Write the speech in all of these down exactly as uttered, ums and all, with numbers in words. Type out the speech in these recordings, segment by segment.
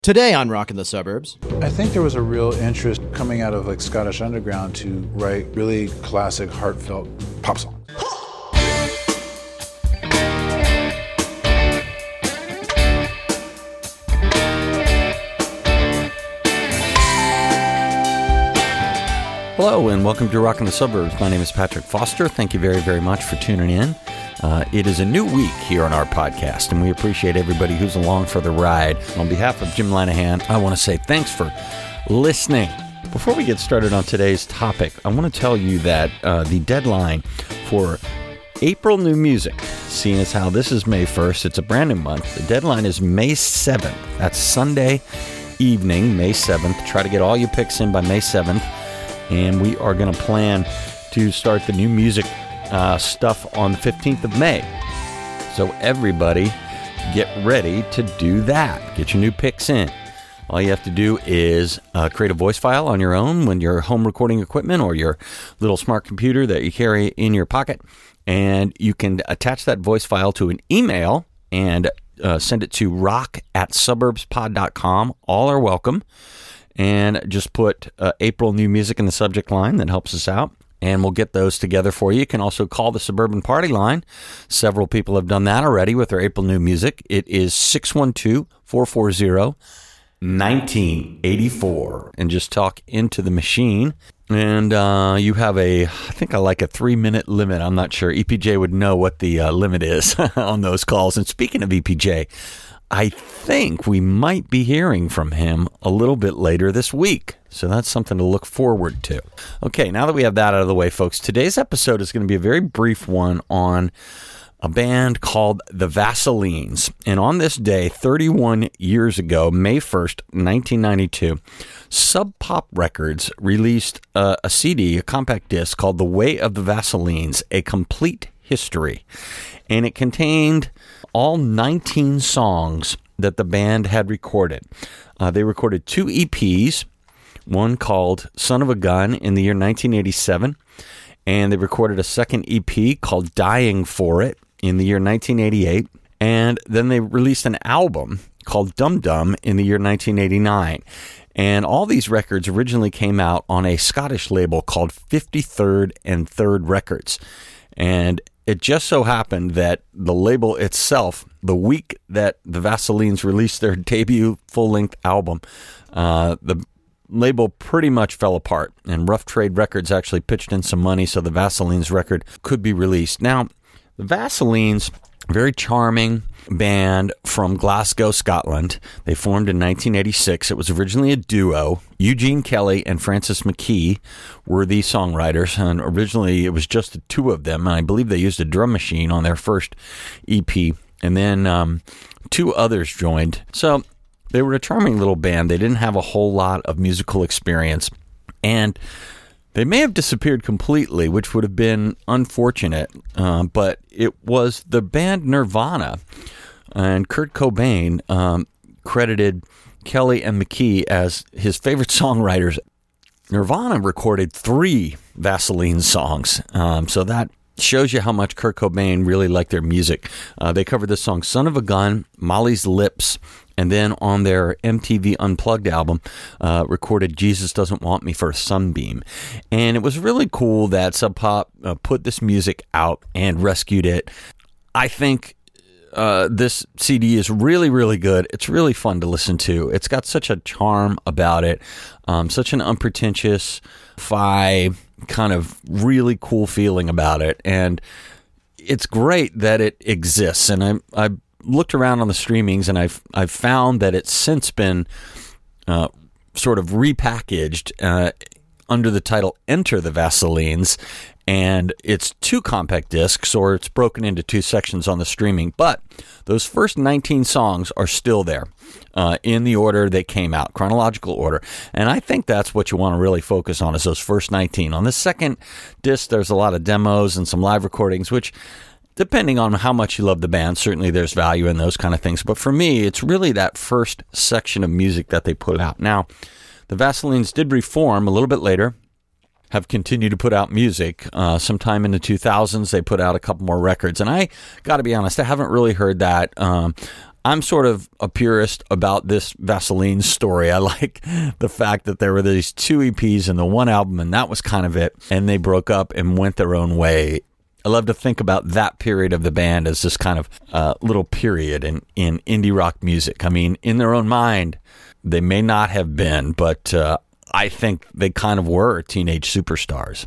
Today on Rockin' the Suburbs. I think there was a real interest coming out of like Scottish Underground to write really classic, heartfelt pop songs. Hello and welcome to Rockin' the Suburbs. My name is Patrick Foster. Thank you very, very much for tuning in. Uh, it is a new week here on our podcast, and we appreciate everybody who's along for the ride. On behalf of Jim Lanahan, I want to say thanks for listening. Before we get started on today's topic, I want to tell you that uh, the deadline for April New Music, seeing as how this is May first, it's a brand new month. The deadline is May seventh. That's Sunday evening, May seventh. Try to get all your picks in by May seventh. And we are going to plan to start the new music uh, stuff on the fifteenth of May. So everybody get ready to do that. Get your new picks in. All you have to do is uh, create a voice file on your own when your home recording equipment or your little smart computer that you carry in your pocket. And you can attach that voice file to an email and uh, send it to rock at suburbs pod dot com. All are welcome. And just put uh, April New Music in the subject line. That helps us out. And we'll get those together for you. You can also call the Suburban Party line. Several people have done that already with their April New Music. It is six one two, four four zero, one nine eight four. And just talk into the machine. And uh, you have a, I think I like a three-minute limit. I'm not sure. E P J would know what the uh, limit is on those calls. And speaking of E P J, I think we might be hearing from him a little bit later this week. So that's something to look forward to. Okay, now that we have that out of the way, folks, today's episode is going to be a very brief one on a band called The Vaselines. And on this day, thirty-one years ago, May first, nineteen ninety-two, Sub Pop Records released a, a C D, a compact disc called The Way of the Vaselines, A Complete History. And it contained all nineteen songs that the band had recorded. Uh, they recorded two E Ps, one called Son of a Gun in the year nineteen eighty-seven, and they recorded a second E P called Dying for It in the year nineteen eighty-eight, and then they released an album called Dum Dum in the year nineteen eighty-nine. And all these records originally came out on a Scottish label called fifty-third and third Records. And it just so happened that the label itself, the week that the Vaselines released their debut full-length album, uh, the label pretty much fell apart, and Rough Trade Records actually pitched in some money so the Vaselines record could be released. Now, the Vaselines, very charming band from Glasgow, Scotland. They formed in nineteen eighty-six. It was originally a duo. Eugene Kelly and Francis McKee were the songwriters, and originally it was just the two of them, and I believe they used a drum machine on their first E P, and then um, two others joined. So they were a charming little band. They didn't have a whole lot of musical experience, and they may have disappeared completely, which would have been unfortunate, uh, but it was the band Nirvana, and Kurt Cobain um, credited Kelly and McKee as his favorite songwriters. Nirvana recorded three Vaseline songs, um, so that shows you how much Kurt Cobain really liked their music. Uh, they covered the song Son of a Gun, Molly's Lips, and then on their M T V Unplugged album, uh, recorded Jesus Doesn't Want Me for a Sunbeam. And it was really cool that Sub Pop uh, put this music out and rescued it. I think uh, this C D is really, really good. It's really fun to listen to. It's got such a charm about it, um, such an unpretentious, fi kind of really cool feeling about it. And it's great that it exists. And I I looked around on the streamings, and I've I've found that it's since been uh, sort of repackaged uh, under the title Enter the Vaselines, and it's two compact discs, or it's broken into two sections on the streaming. But those first nineteen songs are still there uh, in the order they came out, chronological order. And I think that's what you want to really focus on, is those first nineteen. On the second disc, there's a lot of demos and some live recordings, which, depending on how much you love the band, certainly there's value in those kind of things. But for me, it's really that first section of music that they put out. Now, the Vaselines did reform a little bit later, have continued to put out music. Uh, sometime in the two thousands, they put out a couple more records. And I got to be honest, I haven't really heard that. Um, I'm sort of a purist about this Vaseline story. I like the fact that there were these two E Ps and the one album, and that was kind of it. And they broke up and went their own way. I love to think about that period of the band as this kind of uh, little period in, in indie rock music. I mean, in their own mind, they may not have been, but uh, I think they kind of were teenage superstars.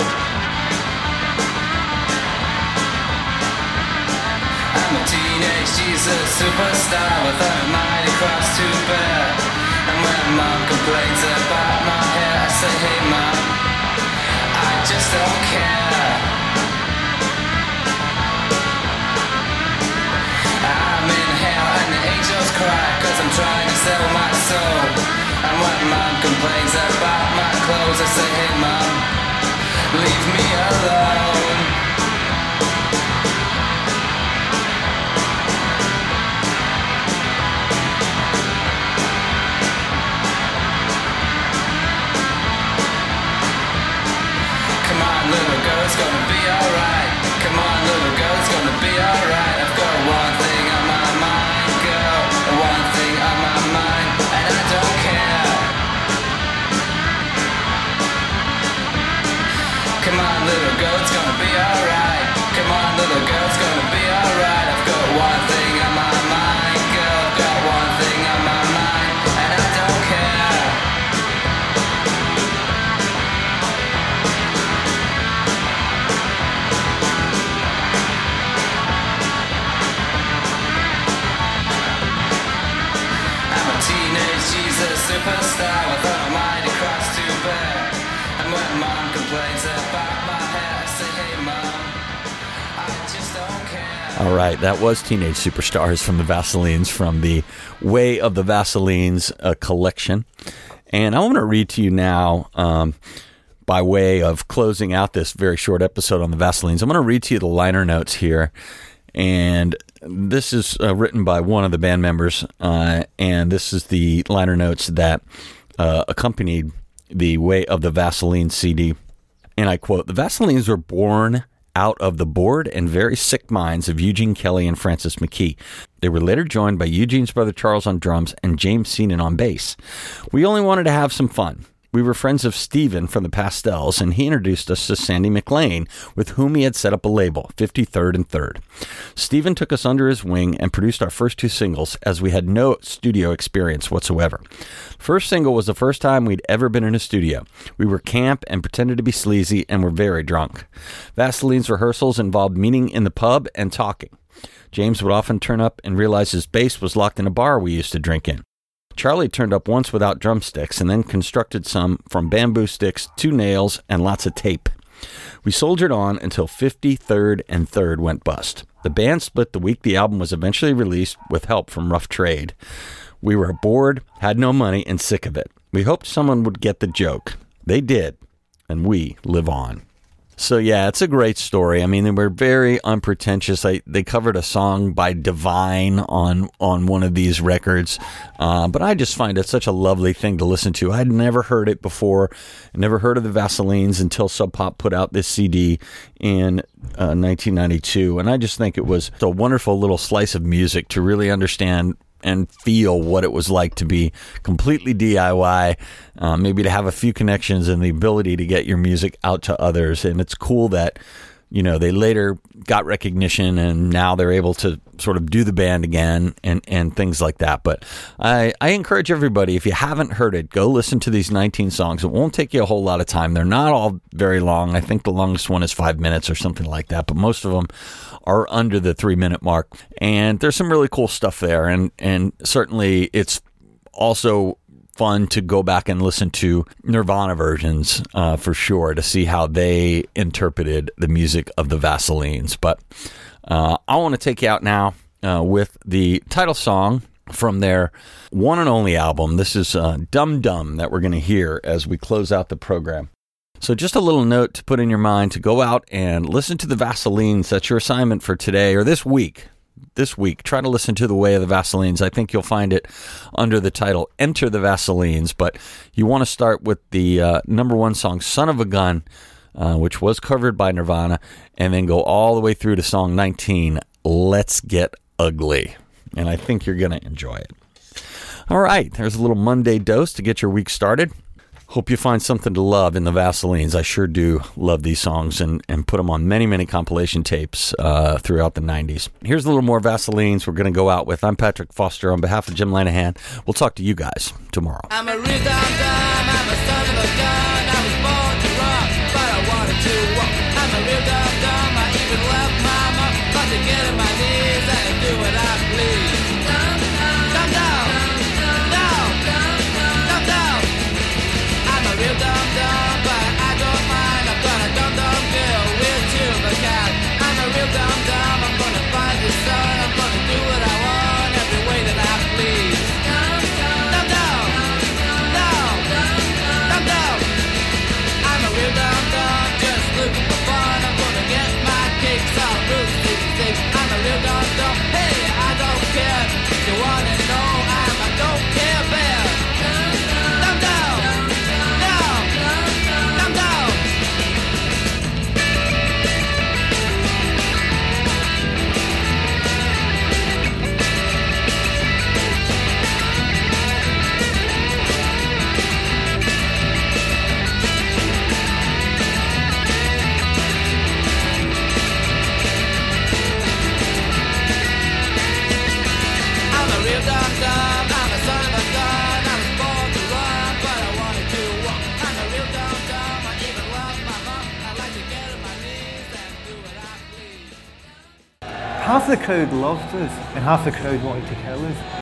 I'm a teenage Jesus superstar with a mighty cross to bear. And when mom complains about my hair, I say, hey mom, I just don't care. I'm in hell and the angels cry, cause I'm trying to sell my soul. And when mom complains about my clothes, I say, hey mom, leave me alone. It's gonna be alright. Come on, little girl, it's gonna be alright. I've got one thing on my mind, girl, one thing on my mind, and I don't care. Come on, little girl, it's gonna be alright. Come on, little girl, it's gonna be alright. I've got one thing on my mind, girl, I've got one thing on my mind, and I don't care. Superstar with a mighty cross to bear. And when mom complains about my hair, I say, hey mom, I just don't care. All right, that was Teenage Superstars from the Vaselines, from the Way of the Vaselines uh, collection. And I want to read to you now, um, by way of closing out this very short episode on the Vaselines, I'm going to read to you the liner notes here. And this is uh, written by one of the band members, uh, and this is the liner notes that uh, accompanied the Way of the Vaseline C D. And I quote, "The Vaselines were born out of the bored and very sick minds of Eugene Kelly and Francis McKee. They were later joined by Eugene's brother Charles on drums and James Seenan on bass. We only wanted to have some fun. We were friends of Stephen from the Pastels, and he introduced us to Sandy McLean, with whom he had set up a label, fifty-third and third. Stephen took us under his wing and produced our first two singles, as we had no studio experience whatsoever. First single was the first time we'd ever been in a studio. We were camp and pretended to be sleazy and were very drunk. Vaseline's rehearsals involved meeting in the pub and talking. James would often turn up and realize his bass was locked in a bar we used to drink in. Charlie turned up once without drumsticks and then constructed some from bamboo sticks, two nails, and lots of tape. We soldiered on until fifty-third and third went bust. The band split the week the album was eventually released with help from Rough Trade. We were bored, had no money, and sick of it. We hoped someone would get the joke. They did, and we live on." So yeah, it's a great story. I mean, they were very unpretentious. I, they covered a song by Divine on on one of these records, uh, but I just find it such a lovely thing to listen to. I'd never heard it before, never heard of the Vaselines until Sub Pop put out this C D in uh, nineteen ninety-two, and I just think it was a wonderful little slice of music to really understand and feel what it was like to be completely D I Y, uh, maybe to have a few connections and the ability to get your music out to others. And it's cool that, you know, they later got recognition and now they're able to sort of do the band again and, and things like that. But I, I encourage everybody, if you haven't heard it, go listen to these nineteen songs. It won't take you a whole lot of time. They're not all very long. I think the longest one is five minutes or something like that, but most of them are under the three minute mark. And there's some really cool stuff there. And, and certainly it's also fun to go back and listen to Nirvana versions uh, for sure, to see how they interpreted the music of the Vaselines. But uh, I want to take you out now uh, with the title song from their one and only album. This is uh, Dum Dum that we're going to hear as we close out the program. So just a little note to put in your mind to go out and listen to the Vaselines. That's your assignment for today or this week. This week, try to listen to The Way of the Vaselines. I think you'll find it under the title Enter the Vaselines, but you want to start with the uh, number one song, Son of a Gun, uh, which was covered by Nirvana, and then go all the way through to song nineteen, Let's Get Ugly. and I think you're going to enjoy it. All right, there's a little Monday dose to get your week started. Hope you find something to love in the Vaselines. I sure do love these songs and, and put them on many, many compilation tapes uh, throughout the nineties. Here's a little more Vaselines we're going to go out with. I'm Patrick Foster on behalf of Jim Lanahan. We'll talk to you guys tomorrow. I'm a real dumb dumb, I'm a son of a gun. I was born to rock, but I wanted to walk. I'm a real dumb dumb, I even left mama, but to get on my knees and do what I please. Dumb dumb, dumb dumb, dumb dumb. I'm a real dumb dumb, but I don't mind. I've got a dumb dumb girl with two of a cat. I'm a real dumb dumb, I'm gonna find the sun. I'm gonna do what I want every way that I please. Dumb dumb, dumb dumb, dumb dumb. I'm a real dumb dumb, just looking for fun. I'm gonna get my kicks on Route sixty-six. I'm a real dumb dumb, hey, I don't care. If you wanna know, I'm a don't care bear. Dumb dumb. Half the crowd loved us and half the crowd wanted to kill us.